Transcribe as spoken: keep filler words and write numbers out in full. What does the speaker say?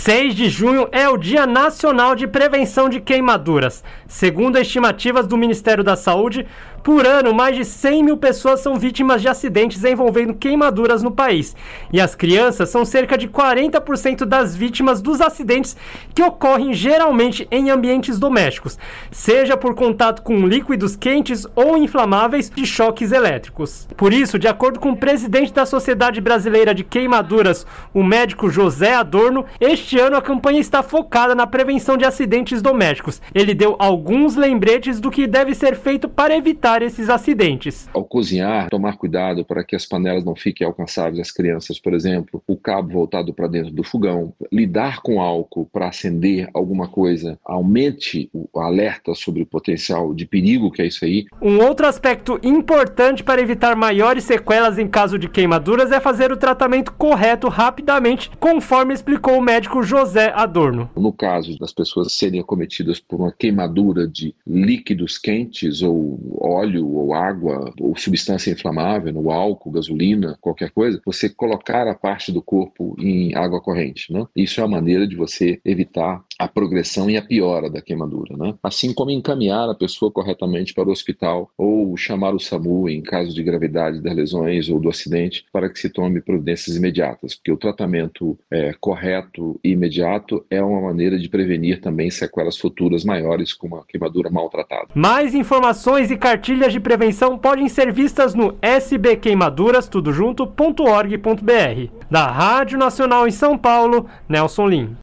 seis de junho é o Dia Nacional de Prevenção de Queimaduras. Segundo estimativas do Ministério da Saúde, por ano, mais de cem mil pessoas são vítimas de acidentes envolvendo queimaduras no país. E as crianças são cerca de quarenta por cento das vítimas dos acidentes que ocorrem geralmente em ambientes domésticos, seja por contato com líquidos quentes ou inflamáveis de choques elétricos. Por isso, de acordo com o presidente da Sociedade Brasileira de Queimaduras, o médico José Adorno, este ano a campanha está focada na prevenção de acidentes domésticos. Ele deu alguns lembretes do que deve ser feito para evitar esses acidentes. Ao cozinhar, tomar cuidado para que as panelas não fiquem alcançáveis às crianças, por exemplo, o cabo voltado para dentro do fogão, lidar com álcool para acender alguma coisa, aumente o alerta sobre o potencial de perigo que é isso aí. Um outro aspecto importante para evitar maiores sequelas em caso de queimaduras é fazer o tratamento correto rapidamente, conforme explicou o médico José Adorno. No caso das pessoas serem acometidas por uma queimadura de líquidos quentes ou óleo ou água ou substância inflamável, no álcool, gasolina, qualquer coisa, você colocar a parte do corpo em água corrente, né? Isso é a maneira de você evitar a progressão e a piora da queimadura, né? Assim como encaminhar a pessoa corretamente para o hospital ou chamar o SAMU em caso de gravidade das lesões ou do acidente para que se tome providências imediatas, porque o tratamento é, correto e imediato é uma maneira de prevenir também sequelas futuras maiores com uma queimadura maltratada. Mais informações e cartilhas de prevenção podem ser vistas no s b queimaduras tudo junto ponto org ponto b r. Da Rádio Nacional em São Paulo, Nelson Lim.